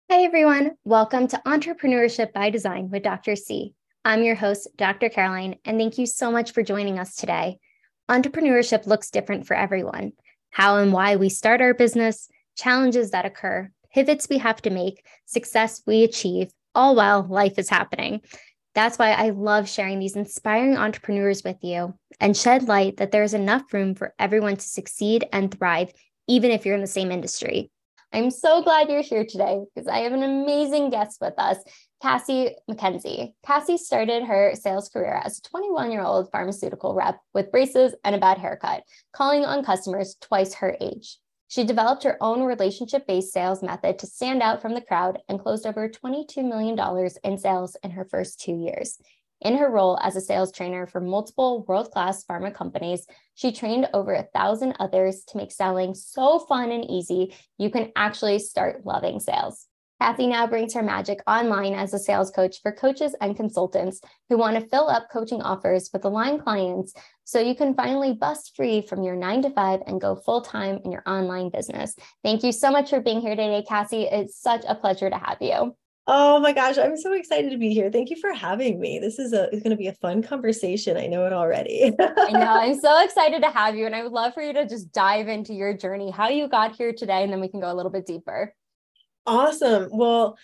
Hi, everyone. Welcome to Entrepreneurship by Design with Dr. C. I'm your host, Dr. Caroline, and thank you so much for joining us today. Entrepreneurship looks different for everyone. How and why we start our business, challenges that occur, pivots we have to make, success we achieve, all while life is happening. That's why I love sharing these inspiring entrepreneurs with you and shed light that there is enough room for everyone to succeed and thrive, even if you're in the same industry. I'm so glad you're here today because I have an amazing guest with us, Cassie McKenzie. Cassie started her sales career as a 21-year-old pharmaceutical rep with braces and a bad haircut, calling on customers twice her age. She developed her own relationship-based sales method to stand out from the crowd and closed over $22 million in sales in her first 2 years. In her role as a sales trainer for multiple world-class pharma companies, she trained over 1,000 others to make selling so fun and easy, you can actually start loving sales. Cassie now brings her magic online as a sales coach for coaches and consultants who want to fill up coaching offers with aligned clients so you can finally bust free from your 9-to-5 and go full-time in your online business. Thank you so much for being here today, Cassie. It's such a pleasure to have you. Oh my gosh, I'm so excited to be here. Thank you for having me. It's going to be a fun conversation. I know it already. I know. I'm so excited to have you. And I would love for you to just dive into your journey, how you got here today, and then we can go a little bit deeper. Awesome. Well,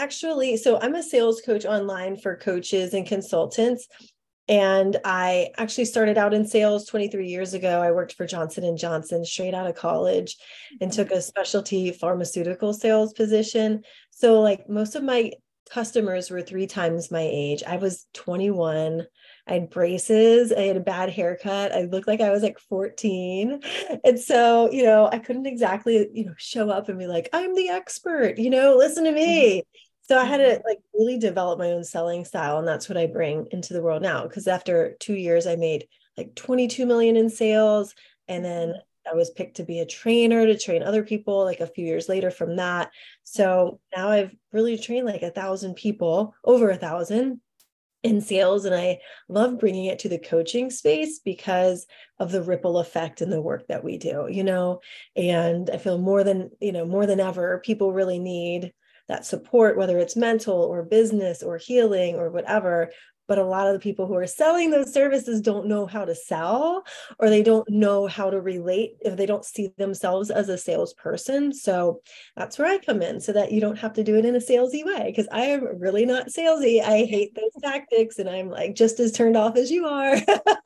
I'm a sales coach online for coaches and consultants. And I actually started out in sales 23 years ago. I worked for Johnson & Johnson straight out of college and took a specialty pharmaceutical sales position. So like most of my customers were 3 times my age. I was 21. I had braces. I had a bad haircut. I looked like I was like 14. And so, I couldn't exactly, show up and be like, I'm the expert, listen to me. So I had to like really develop my own selling style. And that's what I bring into the world now. Because after 2 years, I made like 22 million in sales. And then I was picked to be a trainer to train other people like a few years later from that. So now I've really trained like 1,000 people, over 1,000 in sales. And I love bringing it to the coaching space because of the ripple effect in the work that we do, and I feel more than ever, people really need that support, whether it's mental or business or healing or whatever. But a lot of the people who are selling those services don't know how to sell, or they don't know how to relate if they don't see themselves as a salesperson. So that's where I come in, so that you don't have to do it in a salesy way, because I am really not salesy. I hate those tactics, and I'm like just as turned off as you are.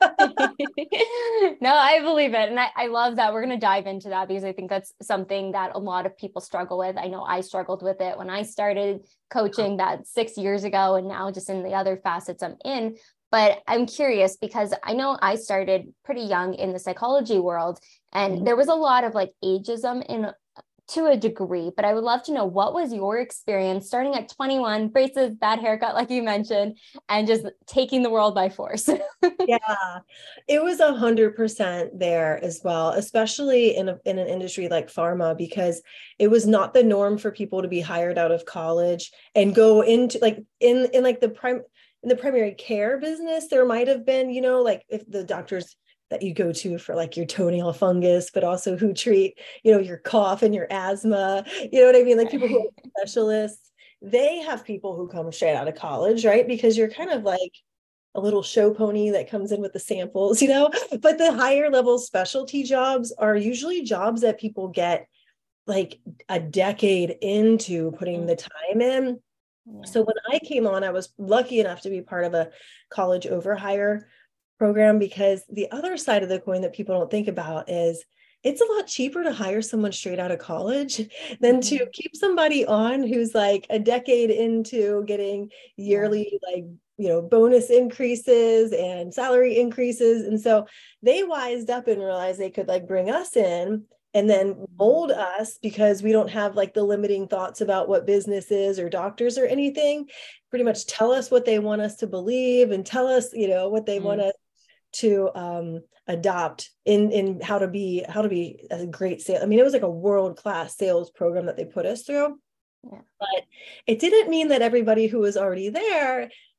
No, I believe it. And I love that. We're going to dive into that because I think that's something that a lot of people struggle with. I know I struggled with it when I started coaching that 6 years ago, and now just in the other facets I'm in. But I'm curious because I know I started pretty young in the psychology world, and there was a lot of like ageism in to a degree, but I would love to know, what was your experience starting at 21, braces, bad haircut, like you mentioned, and just taking the world by force? Yeah, it was 100% there as well, especially in an industry like pharma, because it was not the norm for people to be hired out of college and go into like in like the primary care business. There might have been, like if the doctors that you go to for like your toenail fungus, but also who treat, your cough and your asthma, you know what I mean? Like people who are specialists, they have people who come straight out of college, right? Because you're kind of like a little show pony that comes in with the samples, but the higher level specialty jobs are usually jobs that people get like a decade into putting the time in. Yeah. So when I came on, I was lucky enough to be part of a college overhire program, because the other side of the coin that people don't think about is it's a lot cheaper to hire someone straight out of college than to keep somebody on who's like a decade into getting yearly bonus increases and salary increases. And so they wised up and realized they could like bring us in and then mold us, because we don't have like the limiting thoughts about what business is or doctors or anything. Pretty much tell us what they want us to believe and tell us, what they want us to adopt in how to be a great sales. I mean, it was like a world-class sales program that they put us through. Yeah. But it didn't mean that everybody who was already there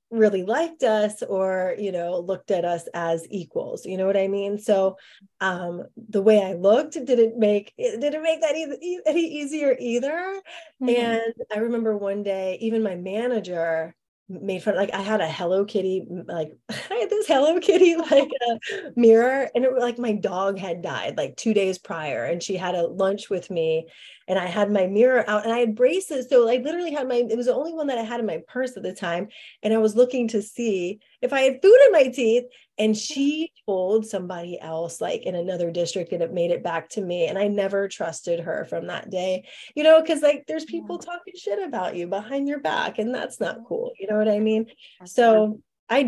really liked us or, looked at us as equals. You know what I mean? So the way I looked didn't make that any easier either. Mm-hmm. And I remember one day, even my manager made fun, like I had a Hello Kitty, like I had this Hello Kitty like a mirror, and it was like my dog had died like 2 days prior, and she had a lunch with me, and I had my mirror out, and I had braces, so I literally had it was the only one that I had in my purse at the time, and I was looking to see if I had food in my teeth, and she told somebody else like in another district, and it made it back to me, and I never trusted her from that day, because like there's people talking shit about you behind your back, and that's not cool, you know what I mean? So I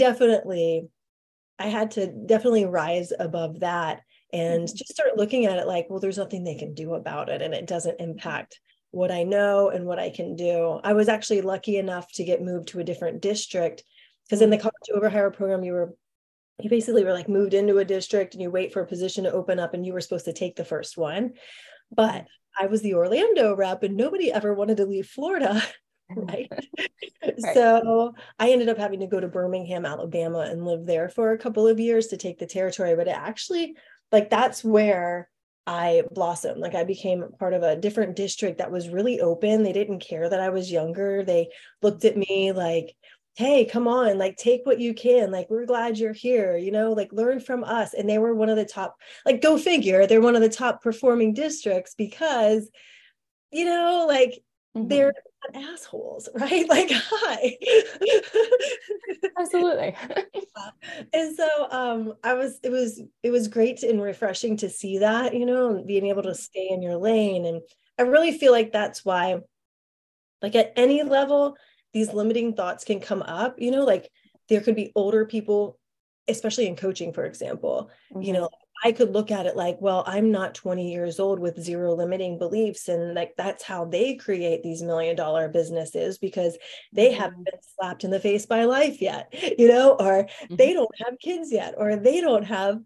had to definitely rise above that and just start looking at it like, well, there's nothing they can do about it, and it doesn't impact what I know and what I can do. I was actually lucky enough to get moved to a different district, because in the college overhire program, you basically were like moved into a district and you wait for a position to open up, and you were supposed to take the first one. But I was the Orlando rep, and nobody ever wanted to leave Florida. Right. So I ended up having to go to Birmingham, Alabama, and live there for a couple of years to take the territory. But it actually, like, that's where I blossomed. Like, I became part of a different district that was really open. They didn't care that I was younger. They looked at me like, hey, come on, like, take what you can. Like, we're glad you're here, like, learn from us. And they were one of the top, like, go figure, they're one of the top performing districts because, like, they're not assholes, right? Like, hi. Absolutely. And so it was great and refreshing to see that, and being able to stay in your lane. And I really feel like that's why, like, at any level, these limiting thoughts can come up, like there could be older people, especially in coaching, for example, I could look at it like, well, I'm not 20 years old with zero limiting beliefs. And like, that's how they create these $1 million businesses, because they haven't been slapped in the face by life yet, or they don't have kids yet, or they don't have,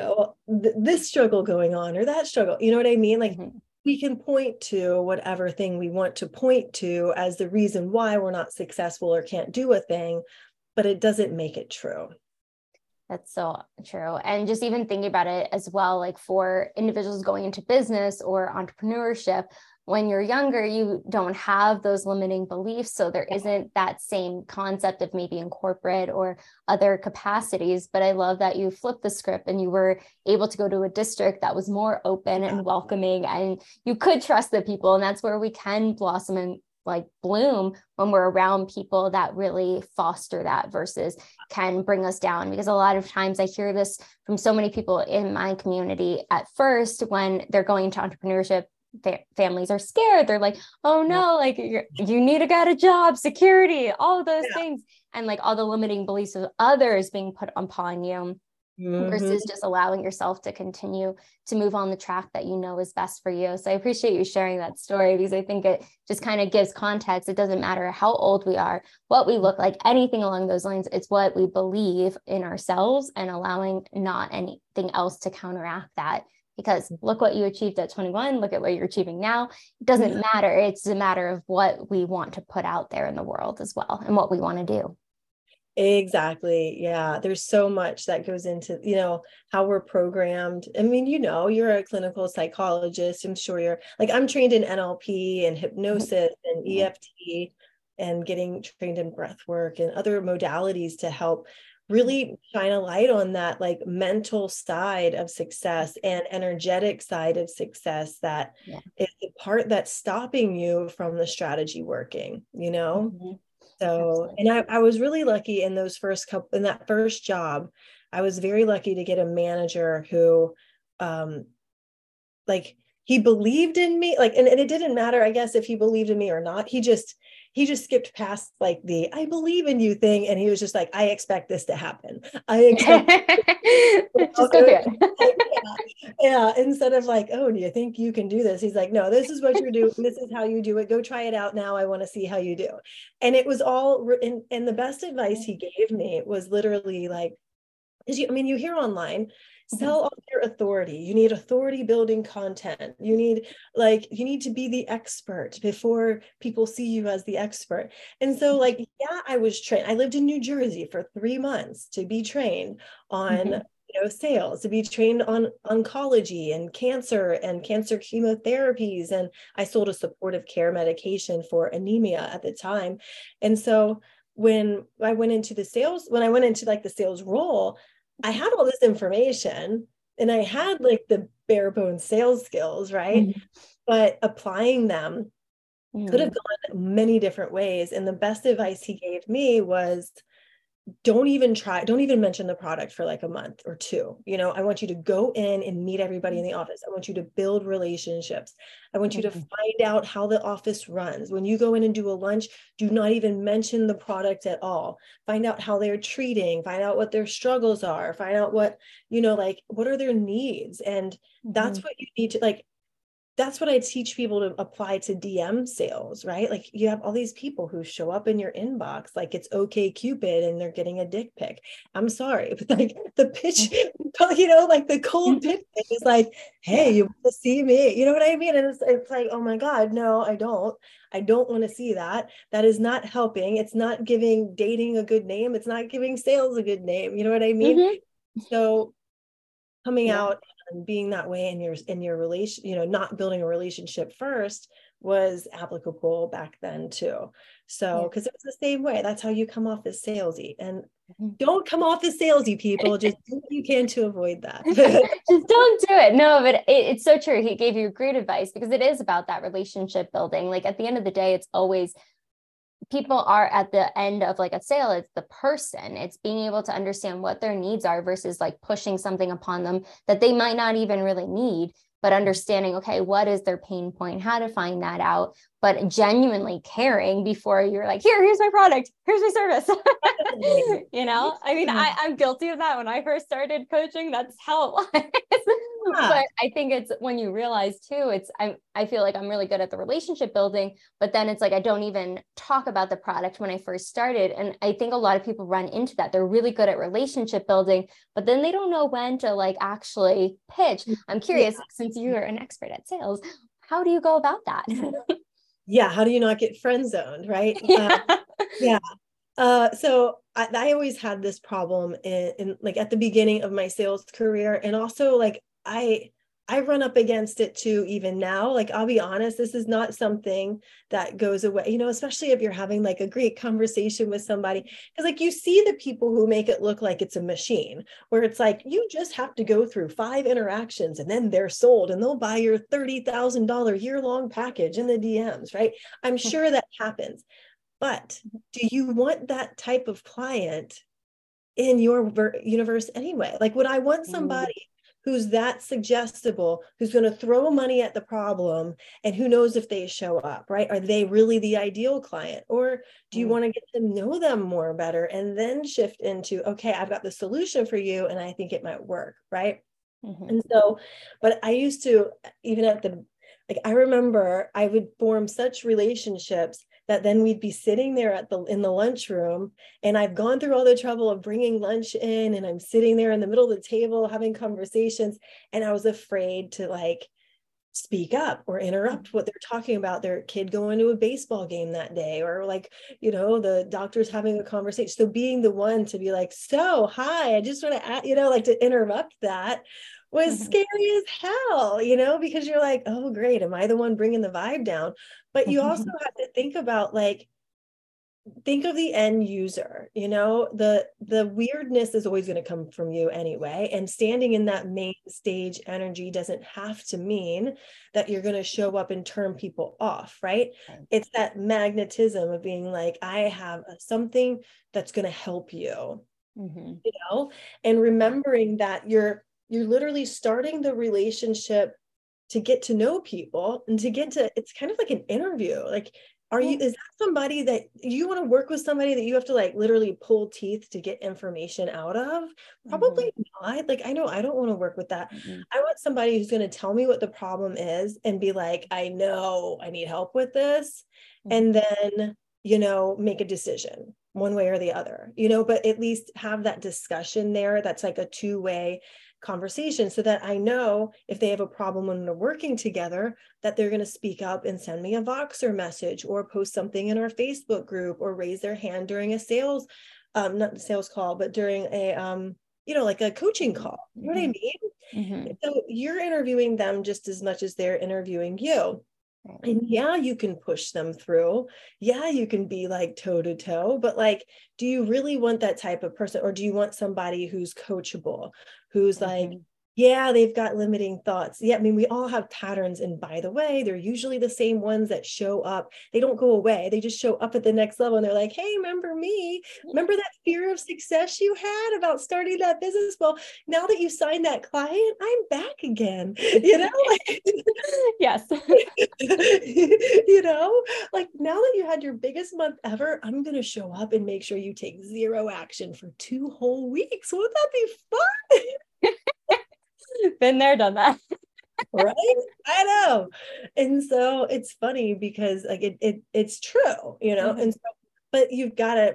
this struggle going on or that struggle. You know what I mean? Like, we can point to whatever thing we want to point to as the reason why we're not successful or can't do a thing, but it doesn't make it true. That's so true. And just even thinking about it as well, like for individuals going into business or entrepreneurship, when you're younger, you don't have those limiting beliefs. So there isn't that same concept of maybe in corporate or other capacities. But I love that you flipped the script and you were able to go to a district that was more open and welcoming, and you could trust the people. And that's where we can blossom and like bloom, when we're around people that really foster that versus can bring us down. Because a lot of times I hear this from so many people in my community at first, when they're going into entrepreneurship, families are scared. They're like, oh no, like you need to get a job, security, all of those things. And like all the limiting beliefs of others being put upon you. Versus just allowing yourself to continue to move on the track that you know is best for you. So I appreciate you sharing that story, because I think it just kind of gives context. It doesn't matter how old we are, what we look like, anything along those lines. It's what we believe in ourselves and allowing not anything else to counteract that. Because look what you achieved at 21, look at what you're achieving now. It doesn't matter. It's a matter of what we want to put out there in the world as well, and what we want to do. Exactly. Yeah. There's so much that goes into, how we're programmed. I mean, you're a clinical psychologist. I'm sure I'm trained in NLP and hypnosis and EFT, and getting trained in breath work and other modalities to help really shine a light on that, like, mental side of success and energetic side of success that is the part that's stopping you from the strategy working, So, and I was really lucky in that first job. I was very lucky to get a manager who, like, he believed in me, like, and it didn't matter, I guess, if he believed in me or not. He just skipped past like the "I believe in you" thing, and he was just like, "I expect this to happen. I expect." Just go here. Yeah. Instead of like, "Oh, do you think you can do this?" He's like, "No, this is what you're doing. This is how you do it. Go try it out now. I want to see how you do." And it was all, and the best advice he gave me was literally like, is you hear online, sell off your authority. You need authority building content. You need to be the expert before people see you as the expert. And so I was trained. I lived in New Jersey for 3 months to be trained on sales, to be trained on oncology and cancer chemotherapies. And I sold a supportive care medication for anemia at the time. And so when I went into the sales role, I had all this information and I had the bare bones sales skills, right? But applying them could have gone many different ways. And the best advice he gave me was, don't even mention the product for a month or 2. I want you to go in and meet everybody in the office. I want you to build relationships. I want you to find out how the office runs. When you go in and do a lunch, do not even mention the product at all. Find out how they're treating, find out what their struggles are, find out what, what are their needs. And that's what you need to that's what I teach people to apply to DM sales, right? You have all these people who show up in your inbox like it's OkCupid and they're getting a dick pic. I'm sorry, but the pitch, the cold pitch is hey, you want to see me? You know what I mean? And it's oh my God, no, I don't want to see that. That is not helping. It's not giving dating a good name. It's not giving sales a good name. You know what I mean? So coming out and being that way in your relation, not building a relationship first was applicable back then too. So, because it was the same way. That's how you come off as salesy. And don't come off as salesy, people. Just do what you can to avoid that. Just don't do it. No, but it's so true. He gave you great advice because it is about that relationship building. At the end of the day, it's always people are at the end of a sale. It's the person. It's being able to understand what their needs are versus pushing something upon them that they might not even really need, but understanding, okay, what is their pain point, how to find that out, but genuinely caring before you're here's my product, here's my service. I'm guilty of that. When I first started coaching, that's how it was. But I think it's when you realize too, I feel like I'm really good at the relationship building, but then it's I don't even talk about the product when I first started. And I think a lot of people run into that. They're really good at relationship building, but then they don't know when to actually pitch. I'm curious, since you are an expert at sales, how do you go about that? How do you not get friend zoned, right? So I always had this problem in at the beginning of my sales career, and also I run up against it too, even now. I'll be honest, this is not something that goes away, especially if you're having a great conversation with somebody, because you see the people who make it look like it's a machine, where it's you just have to go through 5 interactions and then they're sold and they'll buy your $30,000 year-long package in the DMs, right? I'm sure that happens. But do you want that type of client in your universe anyway? Would I want somebody who's that suggestible, who's going to throw money at the problem, and who knows if they show up, right? Are they really the ideal client? Or do you want to get to know them more better and then shift into, okay, I've got the solution for you and I think it might work, right? And so, but I used to, even at the, I remember I would form such relationships that then we'd be sitting there in the lunchroom, and I've gone through all the trouble of bringing lunch in, and I'm sitting there in the middle of the table having conversations, and I was afraid to speak up or interrupt what they're talking about, their kid going to a baseball game that day, or the doctor's having a conversation. So being the one to be so hi, I just want to to interrupt that was scary as hell, because you're oh great, am I the one bringing the vibe down? But you also have to think about think of the end user, the weirdness is always going to come from you anyway. And standing in that main stage energy doesn't have to mean that you're going to show up and turn people off, right? It's that magnetism of being I have something that's going to help you, and remembering that you're literally starting the relationship to get to know people and to get to, it's kind of like an interview. Is that somebody that you want to work with, somebody that you have to literally pull teeth to get information out of? Probably not. I know I don't want to work with that. I want somebody who's going to tell me what the problem is and be I know I need help with this. And then, make a decision. one way or the other, you know, but at least have that discussion there. That's like a two-way conversation, so that I know if they have a problem when they're working together, that they're going to speak up and send me a Voxer message or post something in our Facebook group or raise their hand during a sales, not the sales call, but during a, you know, like a coaching call. You know what I mean? Mm-hmm. So you're interviewing them just as much as they're interviewing you. And yeah, you can push them through. Yeah, you can be like toe to toe, but like, do you really want that type of person? Or do you want somebody who's coachable, who's like, yeah, they've got limiting thoughts. Yeah, I mean, we all have patterns. And by the way, they're usually the same ones that show up. They don't go away. They just show up at the next level. And they're like, hey, remember me? Remember that fear of success you had about starting that business? Well, now that you signed that client, I'm back again. You know? Yes. You know, like now that you had your biggest month ever, I'm going to show up and make sure you take zero action for 2 whole weeks. Won't that be fun? Been there, done that. Right? I know. And so it's funny because like it's true, you know, and so, but you've got to,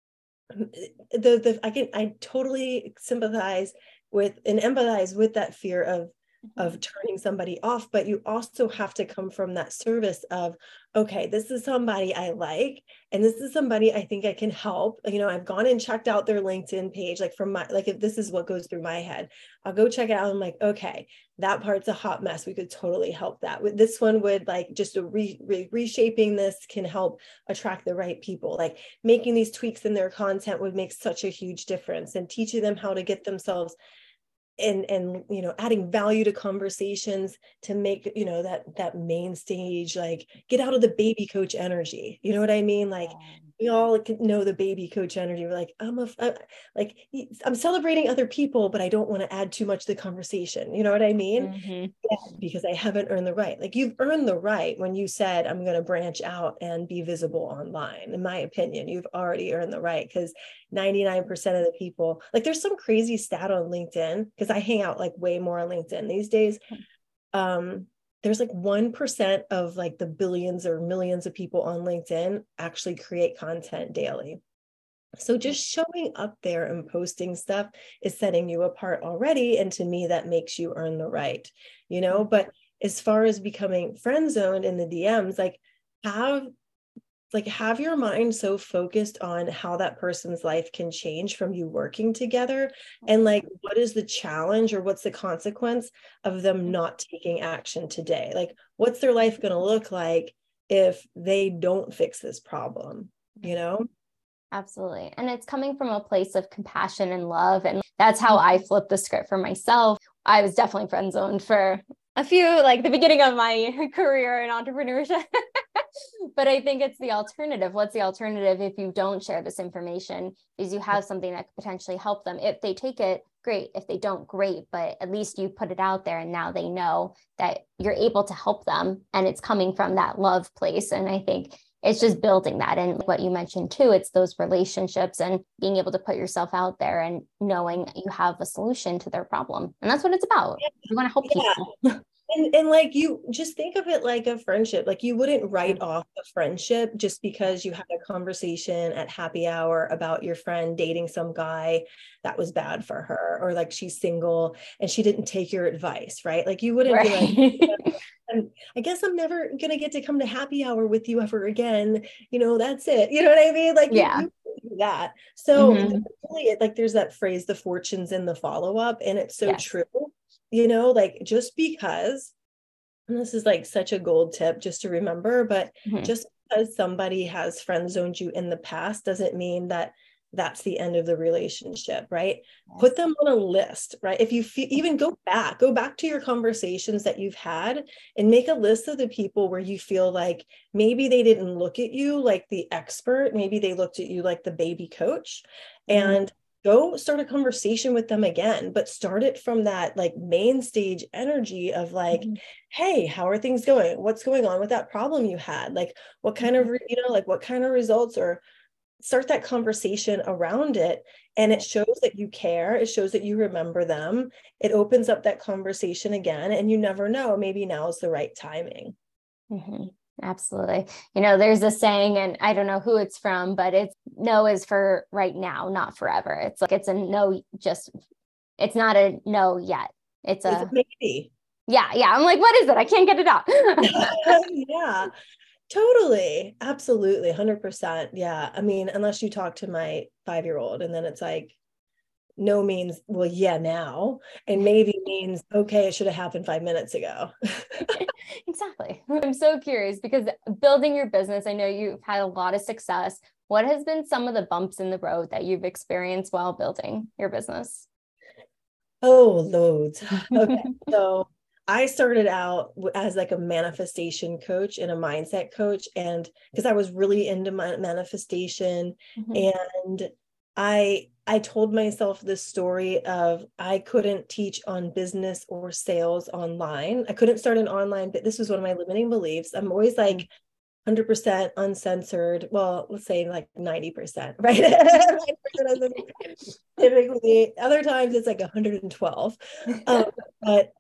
I totally sympathize with and empathize with that fear of turning somebody off, but you also have to come from that service of, okay, this is somebody I like, and this is somebody I think I can help. You know, I've gone and checked out their LinkedIn page, like from my, like if this is what goes through my head, I'll go check it out. I'm like, okay, that part's a hot mess. We could totally help that. With this one would like just a reshaping this can help attract the right people. Like making these tweaks in their content would make such a huge difference, and teaching them how to get themselves and you know, adding value to conversations to make, you know, that main stage, like get out of the baby coach energy. You know what I mean? Like we all know the baby coach energy. We're like, I'm celebrating other people, but I don't want to add too much to the conversation. You know what I mean? Yeah, because I haven't earned the right. Like you've earned the right when you said, I'm going to branch out and be visible online. In my opinion, you've already earned the right, because 99% of the people, like there's some crazy stat on LinkedIn, because I hang out like way more on LinkedIn these days. There's like 1% of like the billions or millions of people on LinkedIn actually create content daily. So just showing up there and posting stuff is setting you apart already. And to me, that makes you earn the right, you know. But as far as becoming friend zoned in the DMs, like have your mind so focused on how that person's life can change from you working together, and like what is the challenge or what's the consequence of them not taking action today. Like what's their life going to look like if they don't fix this problem, you know? Absolutely. And it's coming from a place of compassion and love. And that's how I flipped the script for myself. I was definitely friend zoned for a few, like the beginning of my career in entrepreneurship. But I think it's the alternative. What's the alternative if you don't share this information? Is you have something that could potentially help them. If they take it, great. If they don't, great. But at least you put it out there and now they know that you're able to help them, and it's coming from that love place. And I think it's just building that. And what you mentioned too, it's those relationships and being able to put yourself out there and knowing you have a solution to their problem. And that's what it's about. You want to help people. And like, you just think of it like a friendship. Like you wouldn't write off a friendship just because you had a conversation at happy hour about your friend dating some guy that was bad for her, or like she's single and she didn't take your advice, right? Like you wouldn't be like, I guess I'm never gonna get to come to happy hour with you ever again. You know, that's it. You know what I mean? Like you do that. So really, like there's that phrase, the fortune's in the follow-up, and it's so true. You know, like just because, and this is like such a gold tip just to remember, but just because somebody has friend zoned you in the past doesn't mean that that's the end of the relationship, right? Put them on a list, right? If you even go back to your conversations that you've had and make a list of the people where you feel like maybe they didn't look at you like the expert, maybe they looked at you like the baby coach, and go start a conversation with them again, but start it from that like main stage energy of like, hey, how are things going? What's going on with that problem you had? Like what kind of, you know, like what kind of results, or start that conversation around it. And it shows that you care. It shows that you remember them. It opens up that conversation again, and you never know, maybe now is the right timing. Absolutely. There's a saying, and I don't know who it's from, but it's no is for right now, not forever. It's like it's a no, it's not a no yet. It's It's a a maybe. yeah. I'm like, what is it? I can't get it out. Yeah, totally. Absolutely. 100%. Yeah. I mean, unless you talk to my 5-year-old and then it's like, no means, well, yeah, now. And maybe means, okay, it should have happened 5 minutes ago. Exactly. I'm so curious because building your business, I know you've had a lot of success. What has been some of the bumps in the road that you've experienced while building your business? Oh, loads. Okay. So I started out as like a manifestation coach and a mindset coach. And because I was really into my manifestation, Mhm. and I told myself this story of I couldn't teach on business or sales online. I couldn't start an online, but this was one of my limiting beliefs. I'm always like 100% uncensored. Well, let's say like 90%, right? 90% typically. Other times it's like 112. But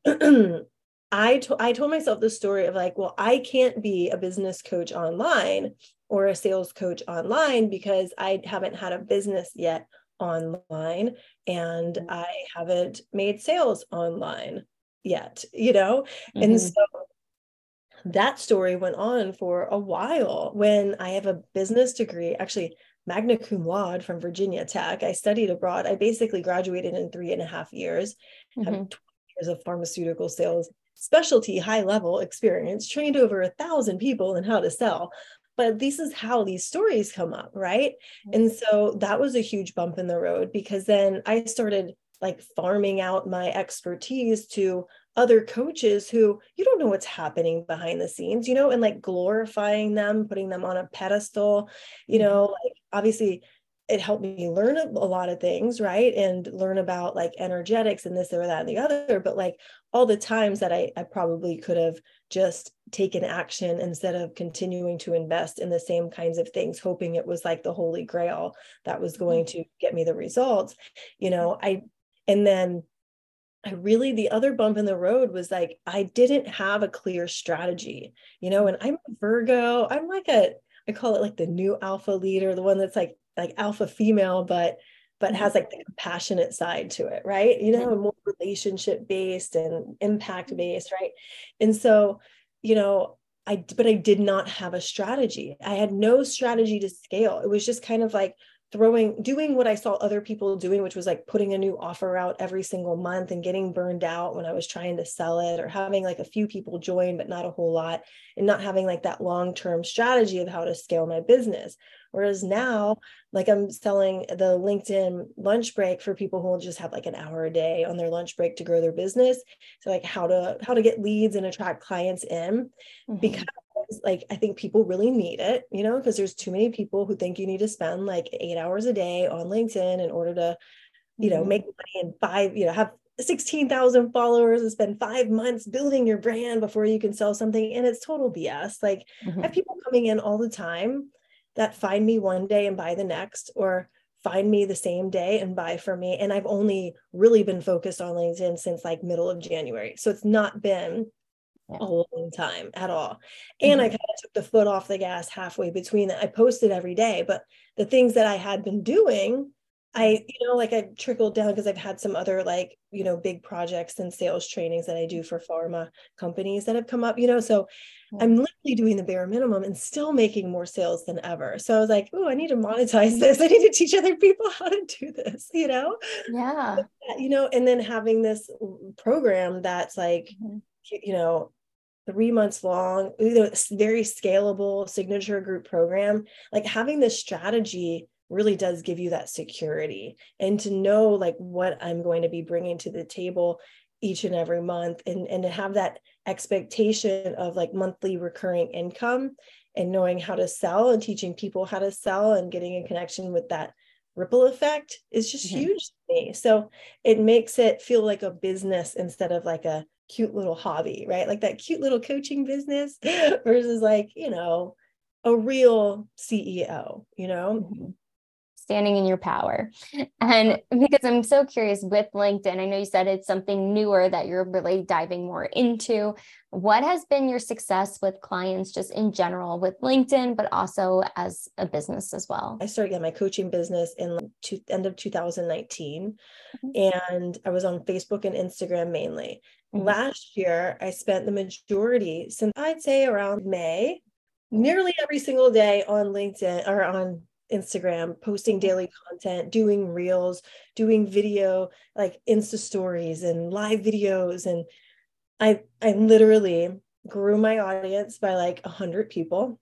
I told myself the story of like, well, I can't be a business coach online or a sales coach online because I haven't had a business yet online and I haven't made sales online yet, And so Mhm. that story went on for a while when I have a business degree, actually magna cum laude from Virginia Tech. I studied abroad. I basically graduated in 3.5 years, have Mhm. 20 years of pharmaceutical sales, specialty, high level experience, trained over 1,000 people in how to sell. But this is how these stories come up, right? And so that was a huge bump in the road because then I started like farming out my expertise to other coaches who you don't know what's happening behind the scenes, and like glorifying them, putting them on a pedestal, like obviously it helped me learn a lot of things, right? And learn about like energetics and this or that and the other. But like all the times that I probably could have just taken action instead of continuing to invest in the same kinds of things, hoping it was like the holy grail that was going to get me the results, and then the other bump in the road was like, I didn't have a clear strategy, and I'm a Virgo. I'm like I call it like the new alpha leader, the one that's like alpha female, but has like the compassionate side to it, right? More relationship based and impact based, right? And so, you know, but I did not have a strategy. I had no strategy to scale. It was just kind of like doing what I saw other people doing, which was like putting a new offer out every single month and getting burned out when I was trying to sell it, or having like a few people join, but not a whole lot, and not having like that long-term strategy of how to scale my business. Whereas now, like I'm selling the LinkedIn lunch break for people who will just have like an hour a day on their lunch break to grow their business. So like how to get leads and attract clients in, because like I think people really need it, because there's too many people who think you need to spend like 8 hours a day on LinkedIn in order to, make money and have 16,000 followers and spend 5 months building your brand before you can sell something. And it's total BS. Like I have people coming in all the time that find me one day and buy the next, or find me the same day and buy from me. And I've only really been focused on LinkedIn since like middle of January. So it's not been a long time at all. And I kind of took the foot off the gas halfway between that. I posted every day, but the things that I had been doing, like I trickled down because I've had some other like, big projects and sales trainings that I do for pharma companies that have come up, so I'm literally doing the bare minimum and still making more sales than ever. So I was like, oh, I need to monetize this. I need to teach other people how to do this, Yeah. And then having this program that's like, 3 months long, very scalable signature group program. Like having this strategy really does give you that security, and to know like what I'm going to be bringing to the table each and every month, and to have that expectation of like monthly recurring income, and knowing how to sell and teaching people how to sell and getting in connection with that ripple effect is just huge to me. So it makes it feel like a business instead of like a cute little hobby, right? Like that cute little coaching business versus like, a real CEO. standing in your power. And because I'm so curious with LinkedIn, I know you said it's something newer that you're really diving more into. What has been your success with clients just in general with LinkedIn, but also as a business as well? I started my coaching business in end of 2019, and I was on Facebook and Instagram mainly. Last year, I spent the majority, since I'd say around May, nearly every single day on LinkedIn or on Instagram, posting daily content, doing reels, doing video, like Insta stories and live videos. And I literally grew my audience by like 100 people.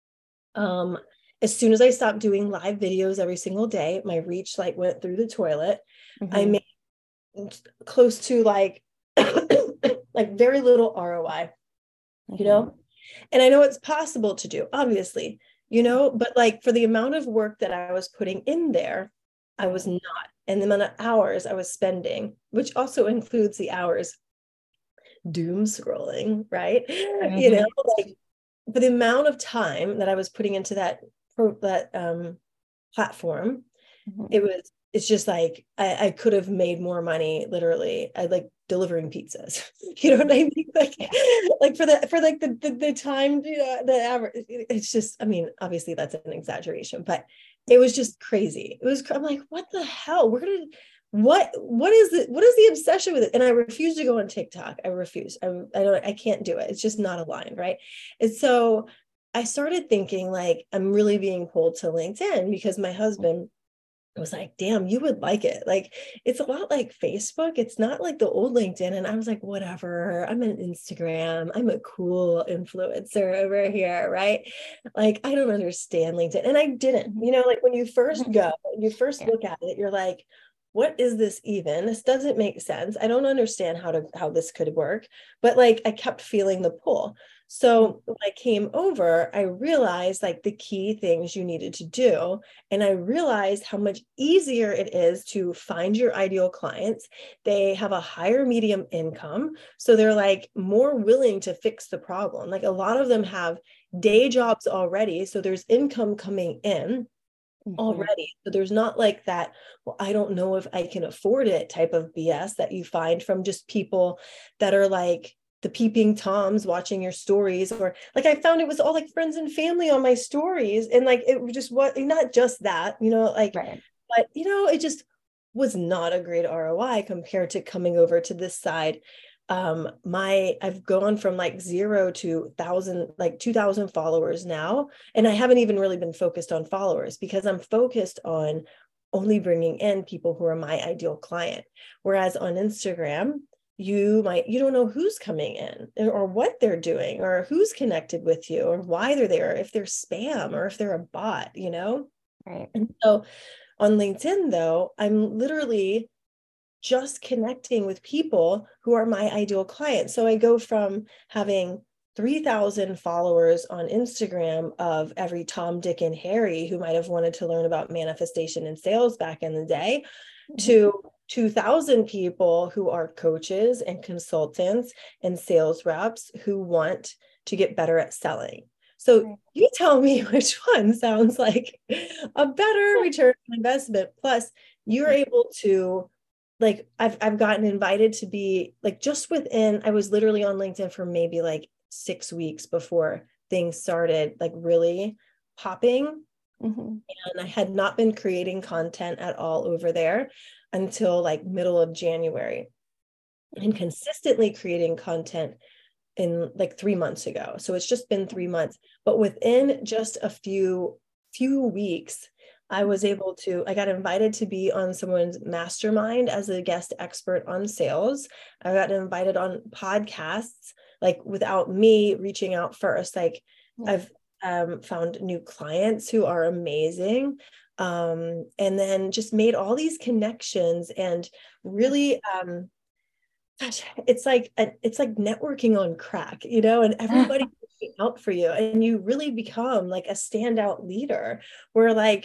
As soon as I stopped doing live videos every single day, my reach like went through the toilet. I made close to like like very little ROI, you know? And I know it's possible to do, obviously, you know, but like for the amount of work that I was putting in there, I was not. And the amount of hours I was spending, which also includes the hours doom scrolling, right? You know, like for the amount of time that I was putting into that platform, it's just like I could have made more money literally. I like delivering pizzas. You know what I mean? Like for the time, you know, the average, it's just, I mean, obviously that's an exaggeration, but it was just crazy. I'm like, what the hell? What is the obsession with it? And I refuse to go on TikTok. I refuse. I can't do it. It's just not aligned, right? And so I started thinking like I'm really being pulled to LinkedIn because my husband was like, damn, you would like it. Like, it's a lot like Facebook. It's not like the old LinkedIn. And I was like, whatever, I'm an Instagram. I'm a cool influencer over here, right? Like, I don't understand LinkedIn. And I didn't, you know, like when you first look at it, you're like, what is this even? This doesn't make sense. I don't understand how this could work. But like, I kept feeling the pull. So when I came over, I realized like the key things you needed to do. And I realized how much easier it is to find your ideal clients. They have a higher medium income. So they're like more willing to fix the problem. Like a lot of them have day jobs already. So there's income coming in already. So there's not like that, well, I don't know if I can afford it type of BS that you find from just people that are like, the peeping Toms watching your stories, or like I found it was all like friends and family on my stories. And like, it just was not just that, you know, like, but you know, it just was not a great ROI compared to coming over to this side. I've gone from like 0 to 1,000, like 2,000 followers now. And I haven't even really been focused on followers because I'm focused on only bringing in people who are my ideal client. Whereas on Instagram, you don't know who's coming in or what they're doing or who's connected with you or why they're there, if they're spam or if they're a bot, you know? Right. And so on LinkedIn, though, I'm literally just connecting with people who are my ideal clients. So I go from having 3,000 followers on Instagram of every Tom, Dick, and Harry who might have wanted to learn about manifestation and sales back in the day to 2,000 people who are coaches and consultants and sales reps who want to get better at selling. So you tell me which one sounds like a better return on investment. Plus, you're able to, like, I've gotten invited to be like I was literally on LinkedIn for maybe like 6 weeks before things started like really popping. And I had not been creating content at all over there until like middle of January, and consistently creating content in like 3 months ago. So it's just been 3 months, but within just a few weeks, I got invited to be on someone's mastermind as a guest expert on sales. I got invited on podcasts, like without me reaching out first. Like I've found new clients who are amazing. And then just made all these connections and really, gosh, it's like networking on crack, you know, and everybody looking out for you, and you really become like a standout leader where like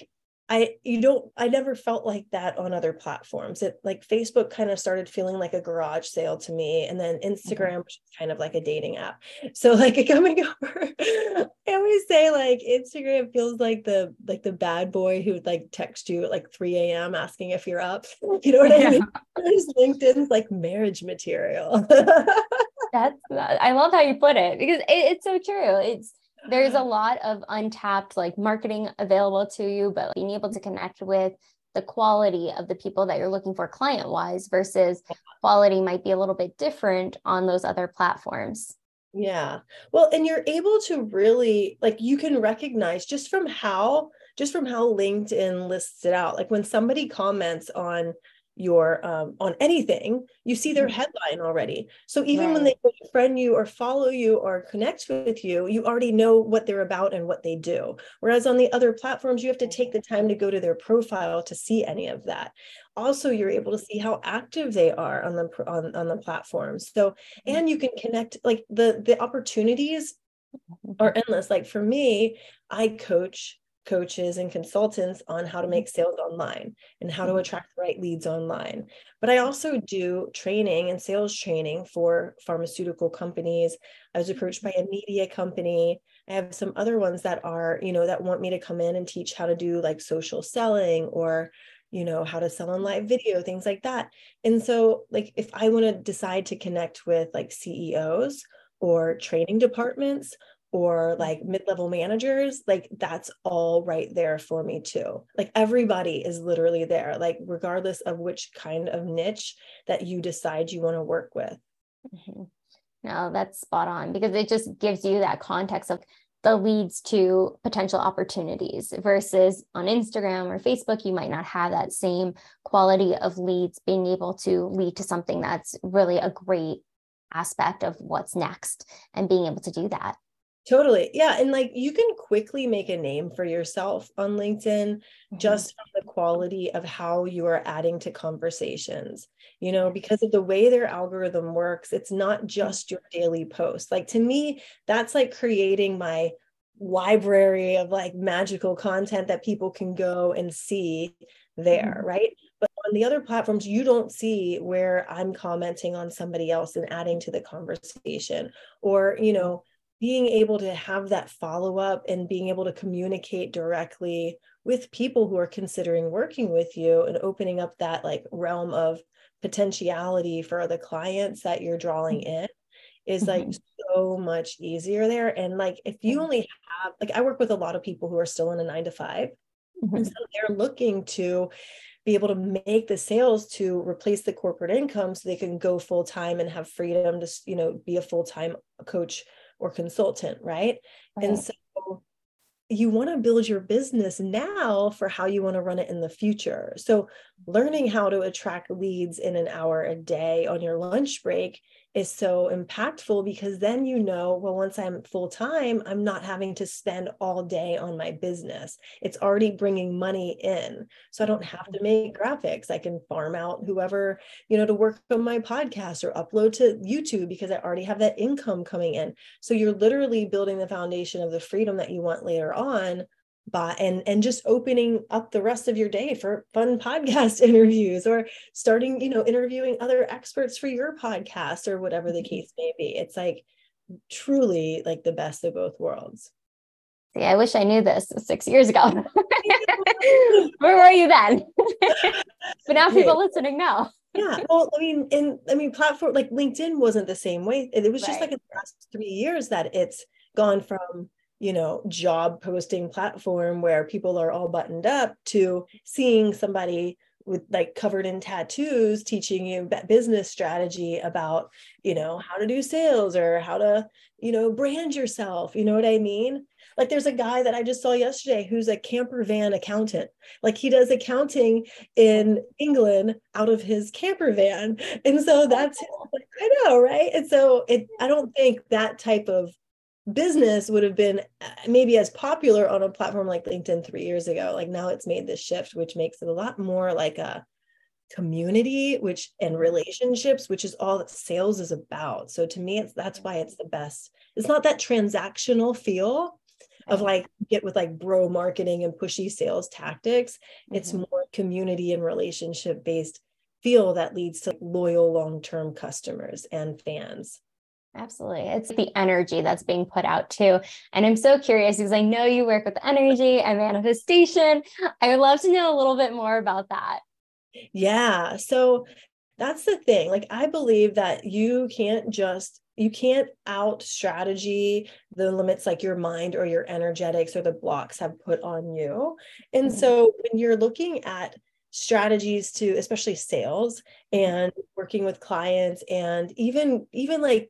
I never felt like that on other platforms. It like Facebook kind of started feeling like a garage sale to me. And then Instagram, which is kind of like a dating app. So like coming over, I always say like Instagram feels like the bad boy who would like text you at like 3 a.m. asking if you're up. You know what I mean? Whereas LinkedIn's like marriage material. I love how you put it because it's so true. There's a lot of untapped like marketing available to you, but being able to connect with the quality of the people that you're looking for client wise versus quality might be a little bit different on those other platforms. Yeah. Well, and you're able to really like you can recognize just from how LinkedIn lists it out. Like when somebody comments on anything, you see their headline already. So even when they friend you or follow you or connect with you, you already know what they're about and what they do. Whereas on the other platforms, you have to take the time to go to their profile to see any of that. Also, you're able to see how active they are on the platforms. So, and you can connect, like the opportunities are endless. Like for me, I coach coaches and consultants on how to make sales online and how to attract the right leads online. But I also do training and sales training for pharmaceutical companies. I was approached by a media company. I have some other ones that are, that want me to come in and teach how to do like social selling or how to sell on live video, things like that. And so like if I want to decide to connect with like CEOs or training departments or like mid-level managers, like that's all right there for me too. Like everybody is literally there, like regardless of which kind of niche that you decide you want to work with. No, that's spot on because it just gives you that context of the leads to potential opportunities versus on Instagram or Facebook, you might not have that same quality of leads being able to lead to something that's really a great aspect of what's next and being able to do that. Totally. Yeah. And like you can quickly make a name for yourself on LinkedIn just from the quality of how you are adding to conversations, because of the way their algorithm works. It's not just your daily post. Like to me, that's like creating my library of like magical content that people can go and see there. Right. But on the other platforms, you don't see where I'm commenting on somebody else and adding to the conversation or, being able to have that follow-up and being able to communicate directly with people who are considering working with you and opening up that like realm of potentiality for the clients that you're drawing in is like so much easier there. And like if you only have, like I work with a lot of people who are still in a 9 to 5, and so they're looking to be able to make the sales to replace the corporate income so they can go full-time and have freedom to be a full-time coach or consultant, right? And so you want to build your business now for how you want to run it in the future. So learning how to attract leads in an hour a day on your lunch break is so impactful because then well, once I'm full-time, I'm not having to spend all day on my business. It's already bringing money in. So I don't have to make graphics. I can farm out whoever, to work on my podcast or upload to YouTube because I already have that income coming in. So you're literally building the foundation of the freedom that you want later on and just opening up the rest of your day for fun podcast interviews or starting, interviewing other experts for your podcast or whatever the case may be. It's like truly like the best of both worlds. See, I wish I knew this 6 years ago. Where were you then? But now people listening know. Yeah. Well, platform like LinkedIn wasn't the same way. It was just like in the last 3 years that it's gone from job posting platform where people are all buttoned up to seeing somebody with like covered in tattoos teaching you business strategy about, how to do sales or how to, brand yourself. You know what I mean? Like there's a guy that I just saw yesterday who's a camper van accountant. Like he does accounting in England out of his camper van. And so that's, I know, right? And so I don't think that type of business would have been maybe as popular on a platform like LinkedIn 3 years ago. Like now it's made this shift, which makes it a lot more like a community, and relationships, which is all that sales is about. So to me, that's why it's the best. It's not that transactional feel, of like get with like bro marketing and pushy sales tactics. It's more community and relationship based feel that leads to loyal long-term customers and fans. Absolutely. It's the energy that's being put out too. And I'm so curious because I know you work with energy and manifestation. I would love to know a little bit more about that. Yeah. So that's the thing. Like, I believe that you can't out strategy the limits like your mind or your energetics or the blocks have put on you. And so when you're looking at strategies to especially sales and working with clients and even like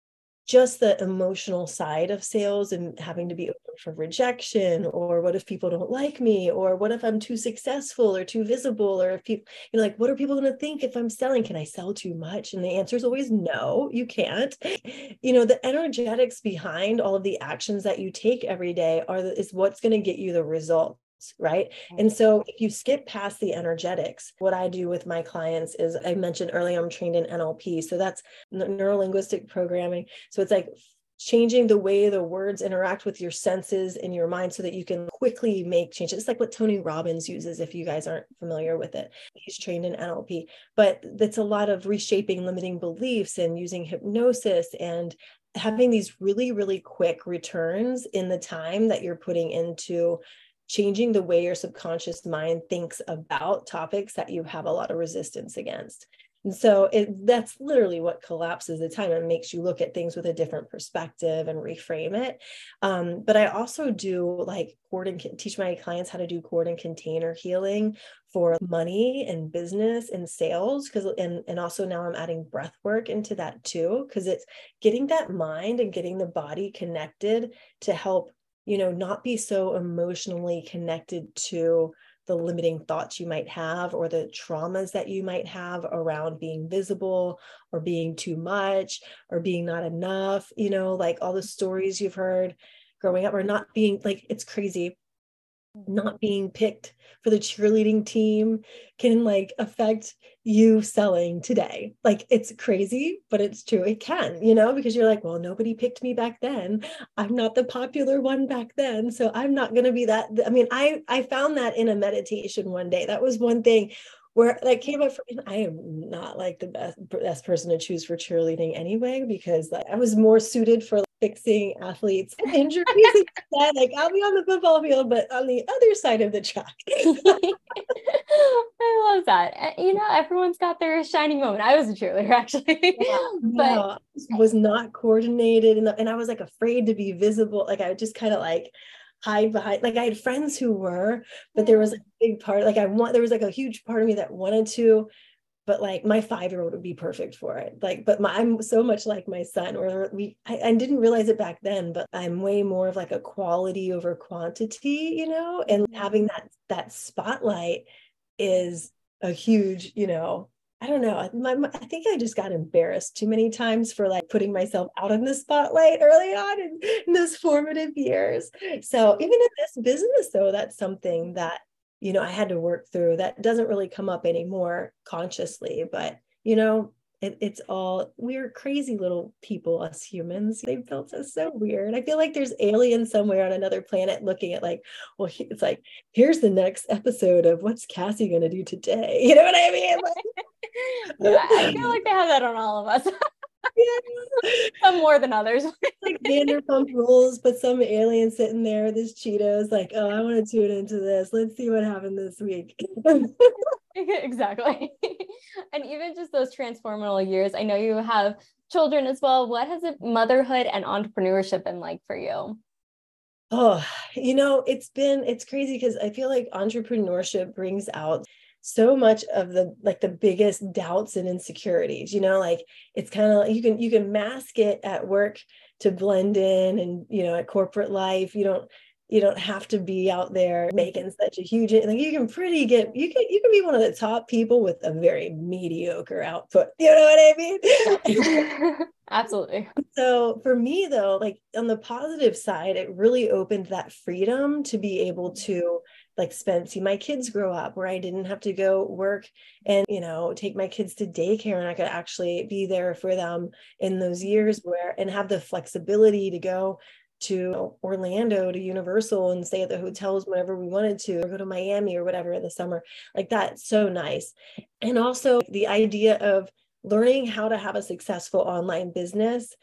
just the emotional side of sales and having to be open for rejection, or what if people don't like me, or what if I'm too successful or too visible, or if people, like, what are people going to think if I'm selling? Can I sell too much? And the answer is always no, you can't. The energetics behind all of the actions that you take every day is what's going to get you the result. Right. And so if you skip past the energetics, what I do with my clients is, I mentioned earlier, I'm trained in NLP. So that's neuro-linguistic programming. So it's like changing the way the words interact with your senses in your mind so that you can quickly make changes. It's like what Tony Robbins uses, if you guys aren't familiar with it. He's trained in NLP, but it's a lot of reshaping limiting beliefs and using hypnosis and having these really, really quick returns in the time that you're putting into changing the way your subconscious mind thinks about topics that you have a lot of resistance against. And so that's literally what collapses the time and makes you look at things with a different perspective and reframe it. But I also do like teach my clients how to do cord and container healing for money and business and sales. And also now I'm adding breath work into that too, because it's getting that mind and getting the body connected to help not be so emotionally connected to the limiting thoughts you might have or the traumas that you might have around being visible or being too much or being not enough, like all the stories you've heard growing up, or not being, like, it's crazy. Not being picked for the cheerleading team can like affect you selling today. Like, it's crazy, but it's true. It can, because you're like, well, nobody picked me back then. I'm not the popular one back then. So I'm not going to be that. I mean, I found that in a meditation one day. That was one thing where that came up for me. I am not like the best person to choose for cheerleading anyway, because like, I was more suited for like, fixing athletes injuries instead. Like, I'll be on the football field, but on the other side of the track. I love that. Everyone's got their shining moment. I was a cheerleader actually, but was not coordinated, and I was like afraid to be visible. Like, I would just kind of like hide behind, like I had friends who were, but there was a big part, like there was like a huge part of me that wanted to, but like my 5-year-old would be perfect for it. Like, but I'm so much like my son, or I didn't realize it back then, but I'm way more of like a quality over quantity, and having that spotlight is a huge, I don't know. I think I just got embarrassed too many times for like putting myself out in the spotlight early on in those formative years. So even in this business, though, that's something that, I had to work through. That doesn't really come up anymore consciously, but, it's all, we're crazy little people, us humans. They built us so weird. I feel like there's aliens somewhere on another planet looking at like, well, it's like, here's the next episode of what's Cassie going to do today? You know what I mean? Yeah, I feel like they have that on all of us. Some more than others. Like Vanderpump Rules, but some alien sitting there with his Cheetos, like, oh, I want to tune into this. Let's see what happened this week. Exactly. And even just those transformational years, I know you have children as well. What has motherhood and entrepreneurship been like for you? Oh, it's crazy because I feel like entrepreneurship brings out so much of the biggest doubts and insecurities, like it's kind of, you can mask it at work to blend in, and at corporate life you don't have to be out there making such a huge, like you can be one of the top people with a very mediocre output, you know what I mean? Absolutely. So for me though, like on the positive side, it really opened that freedom to be able to like see my kids grow up, where I didn't have to go work and, take my kids to daycare, and I could actually be there for them in those years and have the flexibility to go to Orlando to Universal and stay at the hotels whenever we wanted to, or go to Miami or whatever in the summer. Like that's so nice. And also the idea of learning how to have a successful online business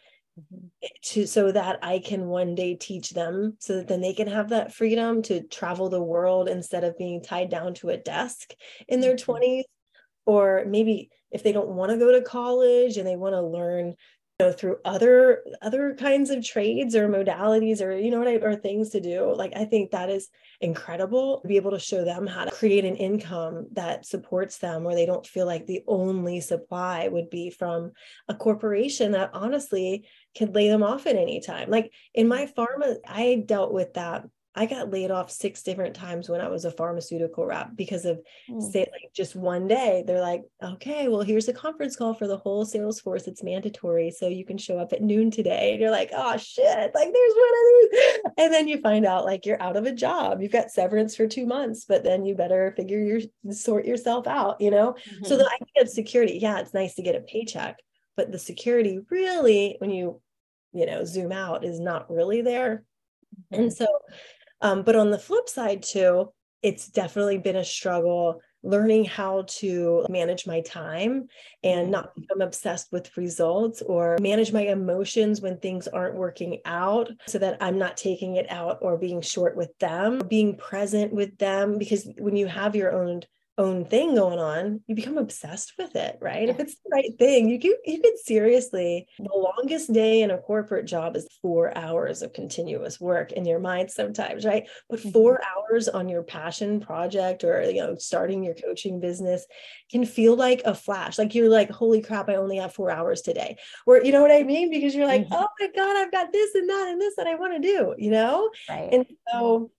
so that I can one day teach them, so that then they can have that freedom to travel the world instead of being tied down to a desk in their 20s. Or maybe if they don't want to go to college and they want to learn through other kinds of trades or modalities, or or things to do. Like I think that is incredible to be able to show them how to create an income that supports them, where they don't feel like the only supply would be from a corporation that honestly can lay them off at any time. Like in my pharma, I dealt with that. I got laid off 6 different times when I was a pharmaceutical rep because of say like just one day they're like, okay, well, here's a conference call for the whole sales force. It's mandatory. So you can show up at noon today. And you're like, oh shit, like there's one of these. And then you find out like you're out of a job. You've got severance for 2 months, but then you better sort yourself out, So the idea of security, yeah, it's nice to get a paycheck, but the security really, when you zoom out, is not really there. And so but on the flip side too, it's definitely been a struggle learning how to manage my time and not become obsessed with results, or manage my emotions when things aren't working out, so that I'm not taking it out or being short with them, being present with them. Because when you have your own thing going on, you become obsessed with it, right? If it's the right thing, you could seriously, the longest day in a corporate job is 4 hours of continuous work in your mind sometimes, right? But 4 hours on your passion project, or starting your coaching business, can feel like a flash. Like you're like, holy crap, I only have 4 hours today. Or you know what I mean? Because you're like, oh my God, I've got this and that and this that I want to do, Right. And so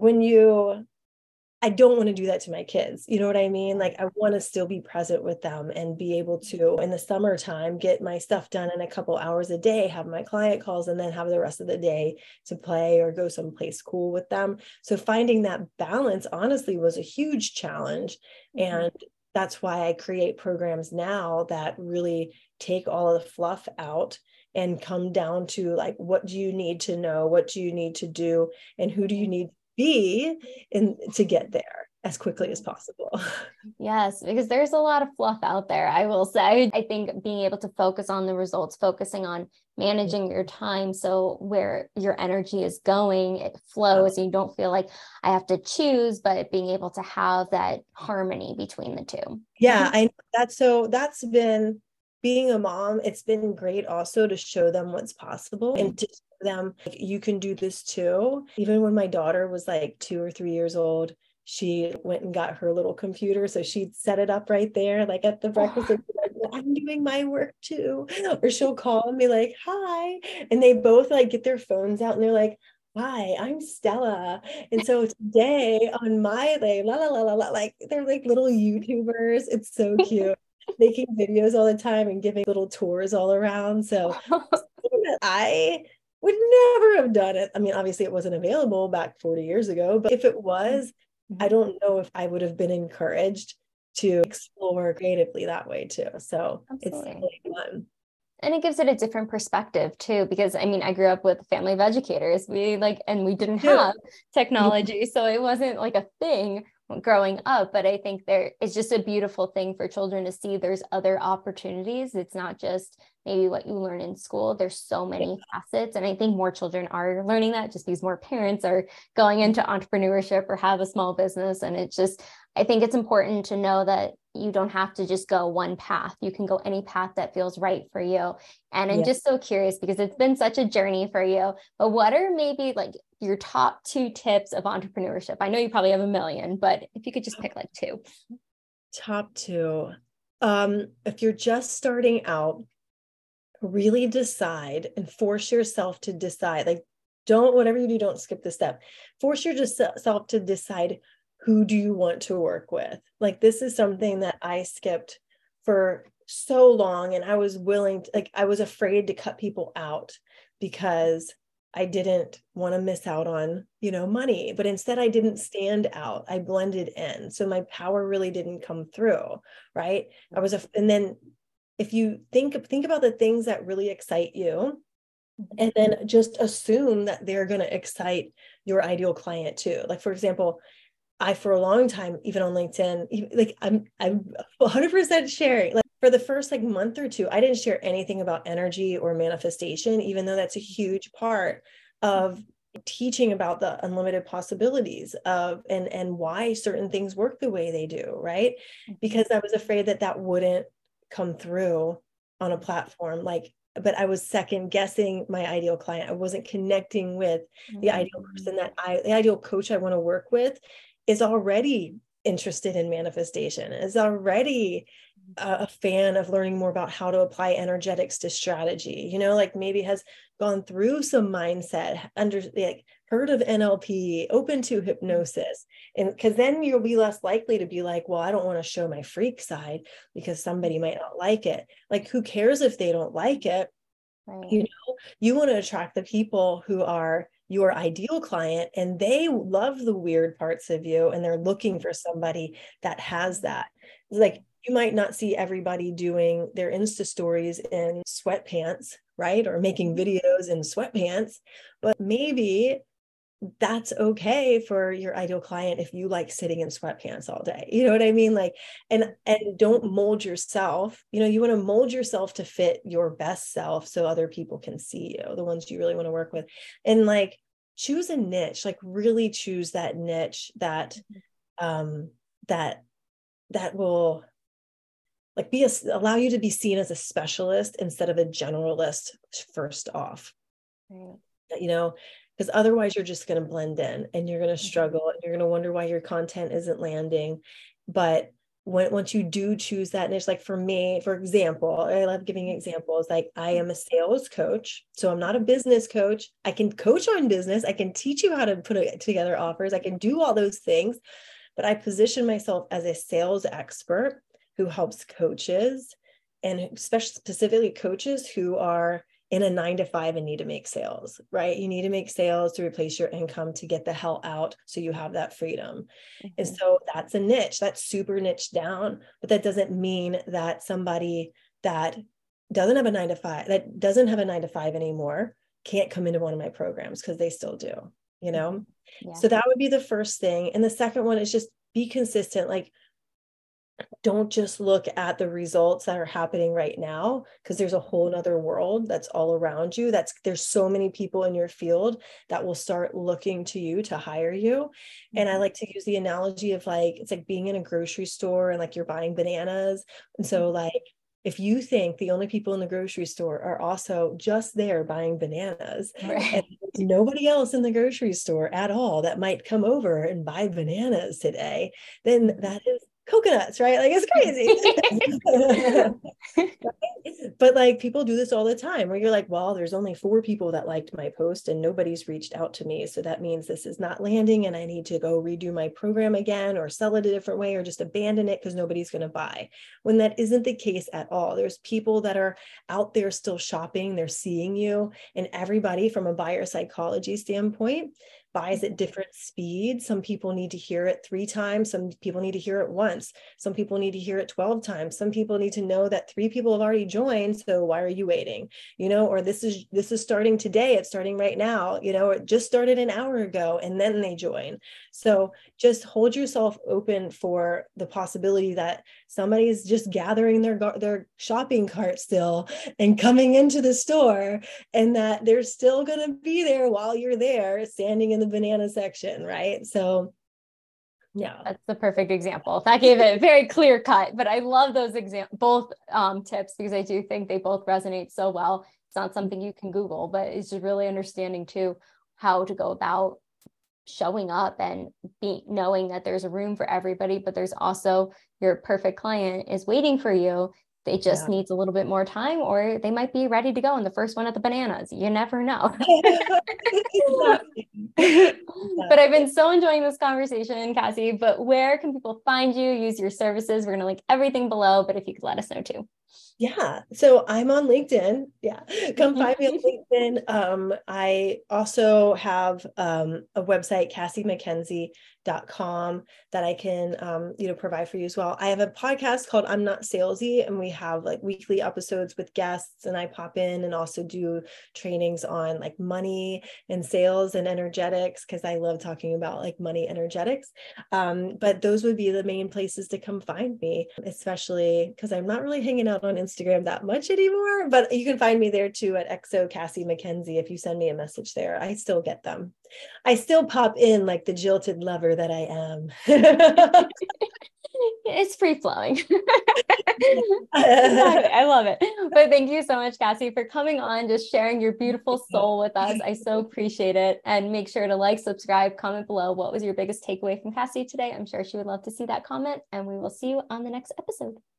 I don't want to do that to my kids. You know what I mean? Like I want to still be present with them and be able to, in the summertime, get my stuff done in a couple hours a day, have my client calls, and then have the rest of the day to play or go someplace cool with them. So finding that balance, honestly, was a huge challenge. And that's why I create programs now that really take all of the fluff out and come down to like, what do you need to know? What do you need to do? And who do you need be in to get there as quickly as possible. Yes, because there's a lot of fluff out there, I will say. I think being able to focus on the results, focusing on managing your time, so where your energy is going, it flows, and you don't feel like I have to choose, but being able to have that harmony between the two. Yeah, that's been being a mom. It's been great also to show them what's possible and to show them like, you can do this too. Even when my daughter was like 2 or 3 years old, she went and got her little computer. So she'd set it up right there, like at the breakfast. Like, I'm doing my work too. Or she'll call and be like, hi. And they both like get their phones out and they're like, hi, I'm Stella. And so today on my day, la la la la la, like they're like little YouTubers. It's so cute. Making videos all the time and giving little tours all around. So I would never have done it. I mean, obviously it wasn't available back 40 years ago, but if it was, I don't know if I would have been encouraged to explore creatively that way too. So Absolutely. It's really fun. And it gives it a different perspective too, because I mean, I grew up with a family of educators. We didn't have technology, so it wasn't like a thing growing up. But I think it's just a beautiful thing for children to see there's other opportunities. It's not just maybe what you learn in school. There's so many facets. And I think more children are learning that just because more parents are going into entrepreneurship or have a small business. And I think it's important to know that you don't have to just go one path. You can go any path that feels right for you. And I'm just so curious because it's been such a journey for you, but what are maybe like your top 2 tips of entrepreneurship? I know you probably have a million, but if you could just pick like 2. Top 2. If you're just starting out, really decide and force yourself to decide, like whatever you do, don't skip the step. Force yourself to decide, who do you want to work with? Like, this is something that I skipped for so long. And I was I was afraid to cut people out because I didn't want to miss out on, money, but instead I didn't stand out. I blended in. So my power really didn't come through. Right. And then if you think about the things that really excite you, And then just assume that they're going to excite your ideal client too. Like, for example, I, for a long time, even on LinkedIn, like I'm 100% sharing. Like for the first like month or two, I didn't share anything about energy or manifestation, even though that's a huge part of teaching about the unlimited possibilities of and why certain things work the way they do, right? Because I was afraid that that wouldn't come through on a platform like, but I was second guessing my ideal client. I wasn't connecting with the ideal person the ideal coach I want to work with is already interested in manifestation, is already a fan of learning more about how to apply energetics to strategy, like maybe has gone through some mindset, like heard of NLP, open to hypnosis. And because then you'll be less likely to be like, well, I don't want to show my freak side because somebody might not like it. Like, who cares if they don't like it? Right. You want to attract the people who are your ideal client and they love the weird parts of you and they're looking for somebody that has that. Like, you might not see everybody doing their Insta stories in sweatpants, right? Or making videos in sweatpants, but maybe that's okay for your ideal client if you like sitting in sweatpants all day. You know what I mean? Like, and don't mold yourself. You want to mold yourself to fit your best self so other people can see you, the ones you really want to work with. And like, choose a niche, like really choose that niche that that will like allow you to be seen as a specialist instead of a generalist first off. Right. Because otherwise you're just going to blend in and you're going to struggle and you're going to wonder why your content isn't landing. But once you do choose that niche, like for me, for example, I love giving examples. Like, I am a sales coach, so I'm not a business coach. I can coach on business. I can teach you how to put together offers. I can do all those things, but I position myself as a sales expert who helps coaches, and specifically coaches who are in a 9-to-5 and need to make sales, right? You need to make sales to replace your income to get the hell out so you have that freedom. And so that's a niche, that's super niche down, but that doesn't mean that somebody that doesn't have a 9-to-5, that doesn't have a 9-to-5 anymore, can't come into one of my programs, because they still do, Yeah. So that would be the first thing. And the second one is just be consistent. Like, don't just look at the results that are happening right now, because there's a whole nother world that's all around you. There's so many people in your field that will start looking to you to hire you. And I like to use the analogy of like, it's like being in a grocery store and like you're buying bananas. And so like, if you think the only people in the grocery store are also just there buying bananas, right, and there's nobody else in the grocery store at all that might come over and buy bananas today, then that is coconuts, right? Like, it's crazy. But like, people do this all the time where you're like, well, there's only 4 people that liked my post and nobody's reached out to me, so that means this is not landing and I need to go redo my program again or sell it a different way or just abandon it because nobody's going to buy, when that isn't the case at all. There's people that are out there still shopping, they're seeing you, and everybody from a buyer psychology standpoint buys at different speeds. Some people need to hear it 3 times. Some people need to hear it once. Some people need to hear it 12 times. Some people need to know that 3 people have already joined. So why are you waiting? Or this is starting today. It's starting right now. It just started an hour ago and then they join. So just hold yourself open for the possibility that somebody's just gathering their shopping cart still and coming into the store, and that they're still going to be there while you're there standing in the banana section, right? So yeah, that's the perfect example. That gave it very clear cut, but I love those both tips, because I do think they both resonate so well. It's not something you can Google, but it's just really understanding too how to go about showing up and knowing that there's a room for everybody, but there's also your perfect client is waiting for you. They just needs a little bit more time, or they might be ready to go in the first one at the bananas. You never know. But I've been so enjoying this conversation, Cassie, but where can people find you, use your services? We're going to link everything below, but if you could let us know too. Yeah. So I'm on LinkedIn. Yeah. Come find me on LinkedIn. I also have a website, CassieMcKenzie.com, that I can provide for you as well. I have a podcast called I'm Not Salesy, and we have like weekly episodes with guests, and I pop in and also do trainings on like money and sales and energetics, because I love talking about like money energetics. But those would be the main places to come find me, especially because I'm not really hanging out on Instagram that much anymore, but you can find me there too at XO Cassie McKenzie. If you send me a message there, I still get them. I still pop in like the jilted lover that I am. It's free flowing. I love it. But thank you so much, Cassie, for coming on, just sharing your beautiful soul with us. I so appreciate it. And make sure to like, subscribe, comment below. What was your biggest takeaway from Cassie today? I'm sure she would love to see that comment, and we will see you on the next episode.